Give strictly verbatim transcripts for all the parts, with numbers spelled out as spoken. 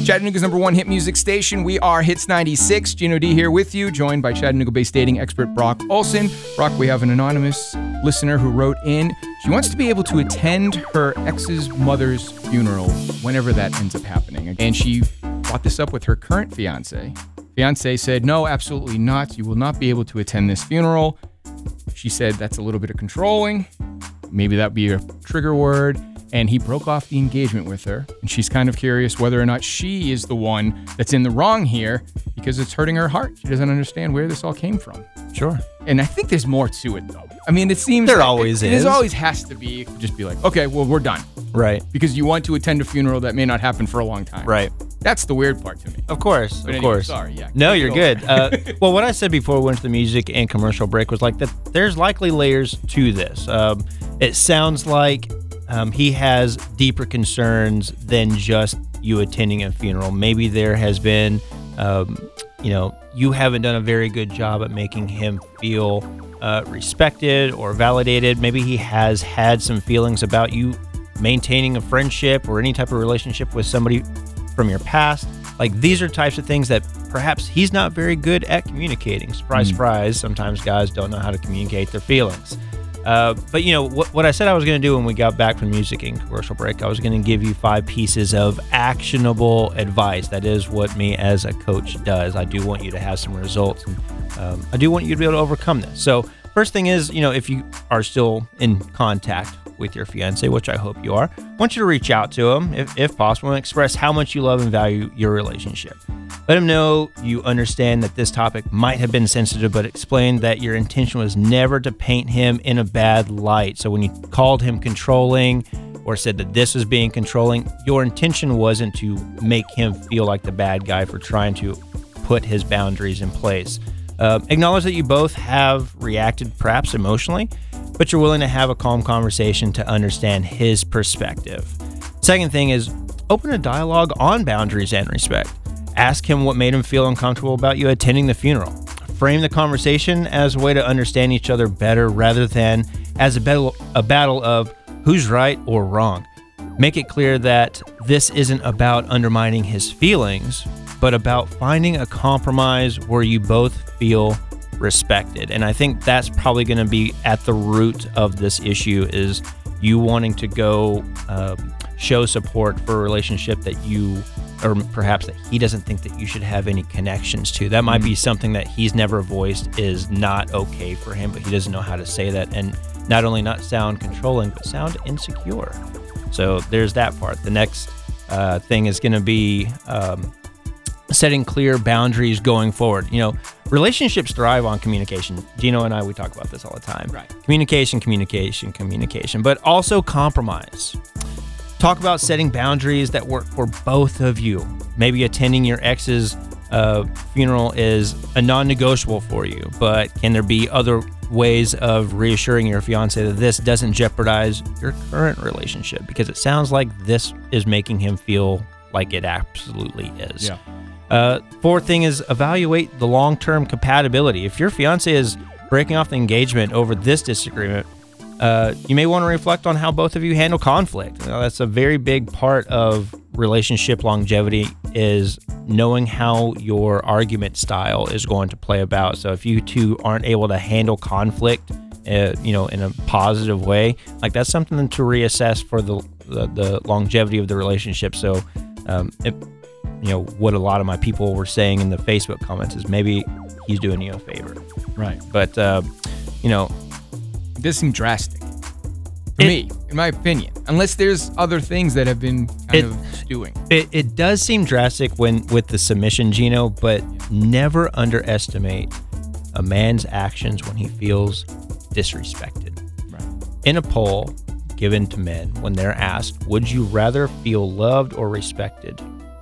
Chattanooga's number one hit music station. We are Hits ninety-six. Gino D here with you, joined by Chattanooga-based dating expert Brock Olson. Brock, we have an anonymous listener who wrote in. She wants to be able to attend her ex's mother's funeral whenever that ends up happening. And she brought this up with her current fiance. Fiance said, no, absolutely not. You will not be able to attend this funeral. She said that's a little bit of controlling. Maybe that'd be a trigger word. And he broke off the engagement with her. And she's kind of curious whether or not she is the one that's in the wrong here because it's hurting her heart. She doesn't understand where this all came from. Sure. And I think there's more to it, though. I mean, it seems there like always it, is. It always has to be. Just be like, okay, well, we're done. Right. Because you want to attend a funeral that may not happen for a long time. Right. That's the weird part to me. Of course. But of anyway, course. Sorry. Yeah. No, you're good. Uh, well, what I said before we went to the music and commercial break was like that. There's likely layers to this. Um, it sounds like um, he has deeper concerns than just you attending a funeral. Maybe there has been, um, you know, you haven't done a very good job at making him feel uh, respected or validated. Maybe he has had some feelings about you maintaining a friendship or any type of relationship with somebody from your past. Like, these are types of things that perhaps he's not very good at communicating. Surprise, mm. surprise. Sometimes guys don't know how to communicate their feelings. Uh, but, you know, what, what I said I was going to do when we got back from music and commercial break, I was going to give you five pieces of actionable advice. That is what me as a coach does. I do want you to have some results. And, um, I do want you to be able to overcome this. So first thing is, you know, if you are still in contact with your fiance, which I hope you are, I want you to reach out to him if, if possible and express how much you love and value your relationship. Let him know you understand that this topic might have been sensitive, but explain that your intention was never to paint him in a bad light. So when you called him controlling or said that this was being controlling, your intention wasn't to make him feel like the bad guy for trying to put his boundaries in place. Uh, acknowledge that you both have reacted perhaps emotionally, but you're willing to have a calm conversation to understand his perspective. Second thing is open a dialogue on boundaries and respect. Ask him what made him feel uncomfortable about you attending the funeral. Frame the conversation as a way to understand each other better rather than as a battle, a battle of who's right or wrong. Make it clear that this isn't about undermining his feelings, but about finding a compromise where you both feel respected. And I think that's probably going to be at the root of this issue, is you wanting to go um, show support for a relationship that you, or perhaps that he doesn't think that you should have any connections to. That might mm-hmm. be something that he's never voiced is not okay for him, but he doesn't know how to say that, and not only not sound controlling, but sound insecure. So there's that part. The next uh, thing is going to be um, setting clear boundaries going forward. You know, relationships thrive on communication. Gino and I, we talk about this all the time. Right. Communication, communication, communication, but also compromise. Talk about setting boundaries that work for both of you. Maybe attending your ex's uh, funeral is a non-negotiable for you, but can there be other ways of reassuring your fiance that this doesn't jeopardize your current relationship? Because it sounds like this is making him feel like it absolutely is. Yeah. Uh, fourth thing is evaluate the long-term compatibility. If your fiance is breaking off the engagement over this disagreement, uh, you may want to reflect on how both of you handle conflict. You know, that's a very big part of relationship longevity, is knowing how your argument style is going to play about. So if you two aren't able to handle conflict, uh, you know, in a positive way, like that's something to reassess for the the, the longevity of the relationship. So, um, it, you know, what a lot of my people were saying in the Facebook comments is maybe he's doing you a favor. Right. But, uh, you know, this seems drastic to it, me, in my opinion, unless there's other things that have been kind it, of stewing. It, it does seem drastic when with the submission, Gino, but never underestimate a man's actions when he feels disrespected. Right. In a poll given to men, when they're asked, would you rather feel loved or respected?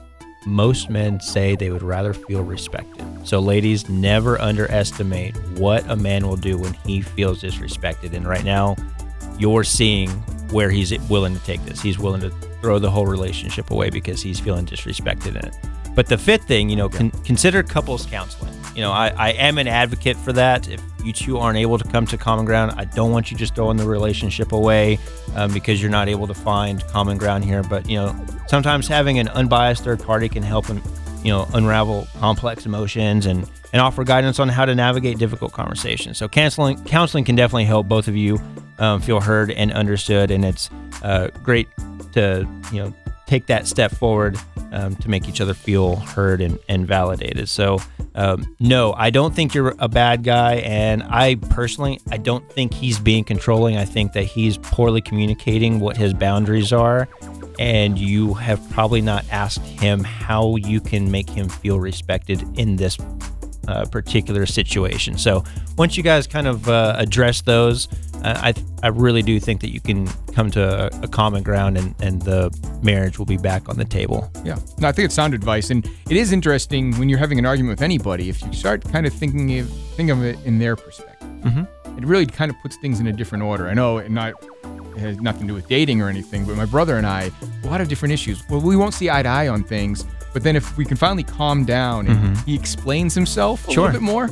Most men say they would rather feel respected. So ladies, never underestimate what a man will do when he feels disrespected. And right now, you're seeing where he's willing to take this. He's willing to throw the whole relationship away because he's feeling disrespected in it. But the fifth thing, you know, con- consider couples counseling. You know, I, I am an advocate for that. If you two aren't able to come to common ground, I don't want you just throwing the relationship away um, because you're not able to find common ground here. But, you know, sometimes having an unbiased third party can help, and you know, unravel complex emotions and, and offer guidance on how to navigate difficult conversations. So counseling counseling can definitely help both of you um, feel heard and understood, and it's uh, great to, you know, take that step forward um, to make each other feel heard and, and validated. So um, no, I don't think you're a bad guy, and I personally, I don't think he's being controlling. I think that he's poorly communicating what his boundaries are, and you have probably not asked him how you can make him feel respected in this uh, particular situation. So once you guys kind of uh, address those, uh, I I really do think that you can come to a, a common ground, and, and the marriage will be back on the table. Yeah, no, I think it's sound advice, and it is interesting when you're having an argument with anybody, if you start kind of thinking of, think of it in their perspective. Mm-hmm. It really kind of puts things in a different order. I know it not it has nothing to do with dating or anything, but my brother and I, a lot of different issues. Well, we won't see eye to eye on things, but then if we can finally calm down and Mm-hmm. he explains himself a Sure. little bit more,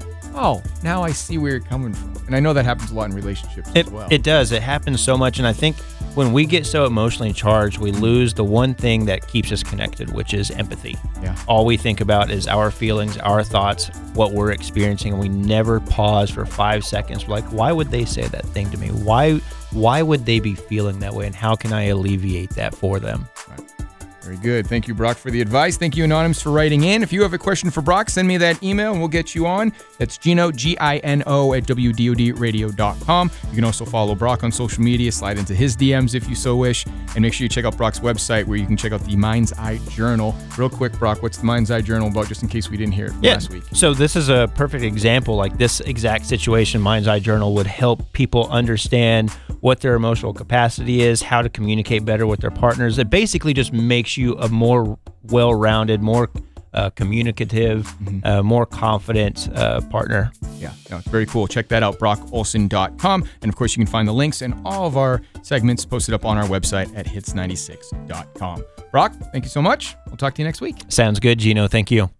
oh, now I see where you're coming from. And I know that happens a lot in relationships It, as well. it does. It happens so much. And I think when we get so emotionally charged, we lose the one thing that keeps us connected, which is empathy. Yeah. All we think about is our feelings, our thoughts, what we're experiencing. And we never pause for five seconds. We're like, why would they say that thing to me? Why, why would they be feeling that way? And how can I alleviate that for them? Right. Very good. Thank you, Brock, for the advice. Thank you, Anonymous, for writing in. If you have a question for Brock, send me that email and we'll get you on. That's Gino, G I N O, at W D O D radio dot com. You can also follow Brock on social media, slide into his D Ms if you so wish, and make sure you check out Brock's website where you can check out the Mind's Eye Journal. Real quick, Brock, what's the Mind's Eye Journal about, just in case we didn't hear it from Yeah. last week? So this is a perfect example. Like this exact situation, Mind's Eye Journal would help people understand what their emotional capacity is, how to communicate better with their partners. It basically just makes you a more well-rounded, more uh, communicative, Mm-hmm. uh, more confident uh, partner. Yeah, no, it's very cool. Check that out, brock olson dot com. And of course, you can find the links and all of our segments posted up on our website at hits ninety-six dot com. Brock, thank you so much. We'll talk to you next week. Sounds good, Gino. Thank you.